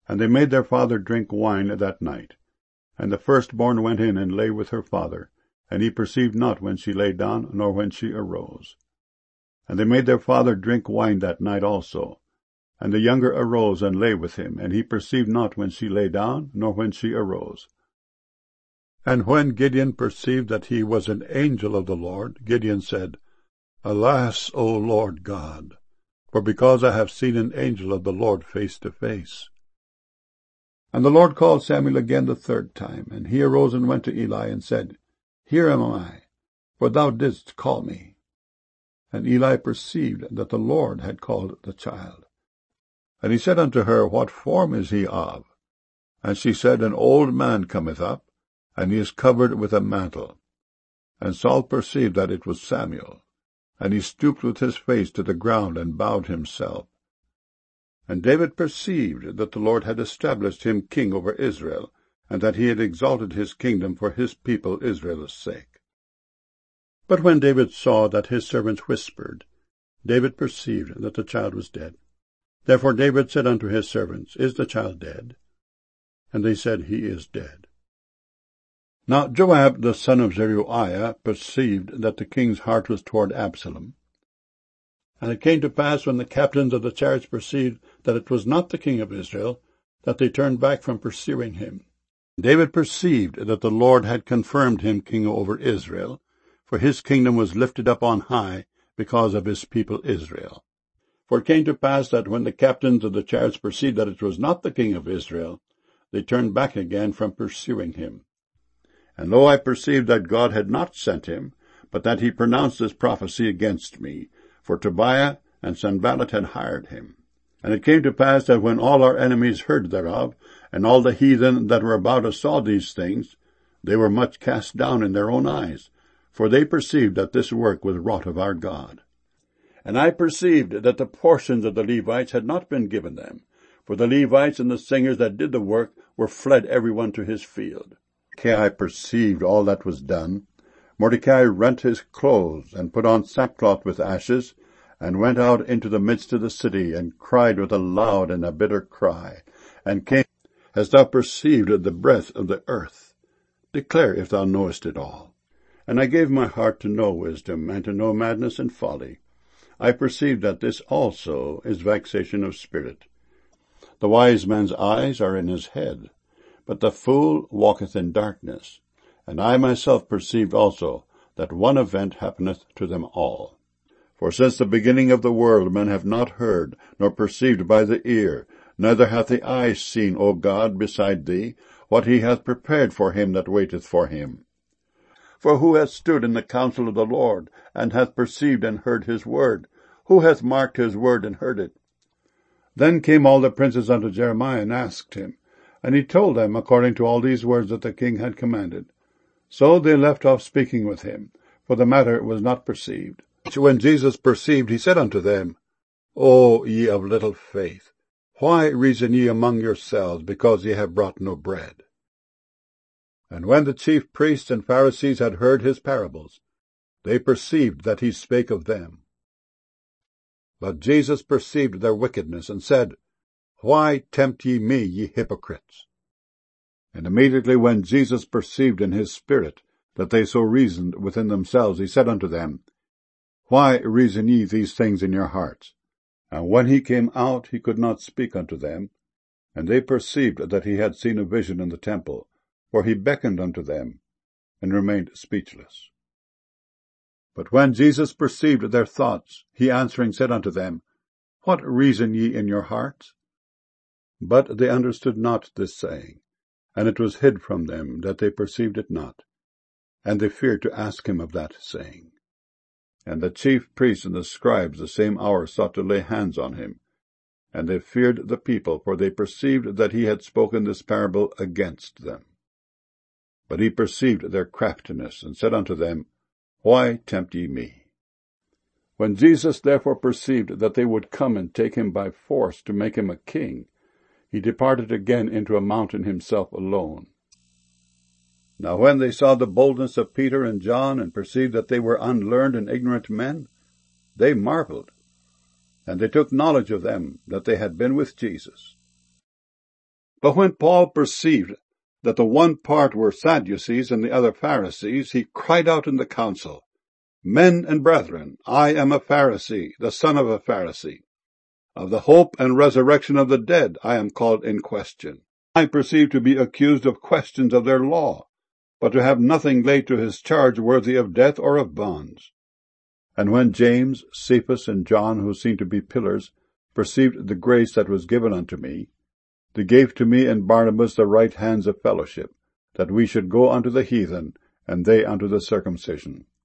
And they made their father drink wine that night. And the firstborn went in and lay with her father, and he perceived not when she lay down, nor when she arose. And they made their father drink wine that night also. And the younger arose and lay with him, and he perceived not when she lay down, nor when she arose. And when Gideon perceived that he was an angel of the Lord, Gideon said, Alas, O Lord God, for because I have seen an angel of the Lord face to face. And the Lord called Samuel again the third time, and he arose and went to Eli, and said, Here am I, for thou didst call me. And Eli perceived that the Lord had called the child. And he said unto her, What form is he of? And she said, An old man cometh up, and he is covered with a mantle. And Saul perceived that it was Samuel, and he stooped with his face to the ground and bowed himself. And David perceived that the Lord had established him king over Israel, and that he had exalted his kingdom for his people Israel's sake. But when David saw that his servants whispered, David perceived that the child was dead. Therefore David said unto his servants, Is the child dead? And they said, He is dead. Now Joab the son of Zeruiah perceived that the king's heart was toward Absalom. And it came to pass, when the captains of the chariots perceived that it was not the king of Israel, that they turned back from pursuing him. David perceived that the Lord had confirmed him king over Israel, for his kingdom was lifted up on high because of his people Israel. For it came to pass that when the captains of the chariots perceived that it was not the king of Israel, they turned back again from pursuing him. And lo, I perceived that God had not sent him, but that he pronounced this prophecy against me, for Tobiah and Sanballat had hired him. And it came to pass that when all our enemies heard thereof, and all the heathen that were about us saw these things, they were much cast down in their own eyes, for they perceived that this work was wrought of our God. And I perceived that the portions of the Levites had not been given them, for the Levites and the singers that did the work were fled every one to his field. Mordecai perceived all that was done. Mordecai rent his clothes, and put on sackcloth with ashes, and went out into the midst of the city, and cried with a loud and a bitter cry, and came, Hast thou perceived the breadth of the earth? Declare if thou knowest it all. And I gave my heart to know wisdom, and to know madness and folly. I perceived that this also is vexation of spirit. The wise man's eyes are in his head, but the fool walketh in darkness. And I myself perceived also that one event happeneth to them all. For since the beginning of the world men have not heard, nor perceived by the ear, neither hath the eye seen, O God, beside thee, what he hath prepared for him that waiteth for him. For who hath stood in the counsel of the Lord, and hath perceived and heard his word? Who hath marked his word and heard it? Then came all the princes unto Jeremiah, and asked him, and he told them according to all these words that the king had commanded. So they left off speaking with him, for the matter was not perceived. When Jesus perceived, he said unto them, O ye of little faith, why reason ye among yourselves, because ye have brought no bread? And when the chief priests and Pharisees had heard his parables, they perceived that he spake of them. But Jesus perceived their wickedness, and said, Why tempt ye me, ye hypocrites? And immediately when Jesus perceived in his spirit that they so reasoned within themselves, he said unto them, Why reason ye these things in your hearts? And when he came out, he could not speak unto them. And they perceived that he had seen a vision in the temple, for he beckoned unto them, and remained speechless. But when Jesus perceived their thoughts, he answering said unto them, What reason ye in your hearts? But they understood not this saying, and it was hid from them, that they perceived it not. And they feared to ask him of that saying. And the chief priests and the scribes the same hour sought to lay hands on him. And they feared the people, for they perceived that he had spoken this parable against them. But he perceived their craftiness, and said unto them, Why tempt ye me? When Jesus therefore perceived that they would come and take him by force to make him a king, he departed again into a mountain himself alone. Now when they saw the boldness of Peter and John, and perceived that they were unlearned and ignorant men, they marveled, and they took knowledge of them that they had been with Jesus. But when Paul perceived that the one part were Sadducees and the other Pharisees, he cried out in the council, Men and brethren, I am a Pharisee, the son of a Pharisee. Of the hope and resurrection of the dead I am called in question. I perceive to be accused of questions of their law, but to have nothing laid to his charge worthy of death or of bonds. And when James, Cephas, and John, who seemed to be pillars, perceived the grace that was given unto me, they gave to me and Barnabas the right hands of fellowship, that we should go unto the heathen, and they unto the circumcision.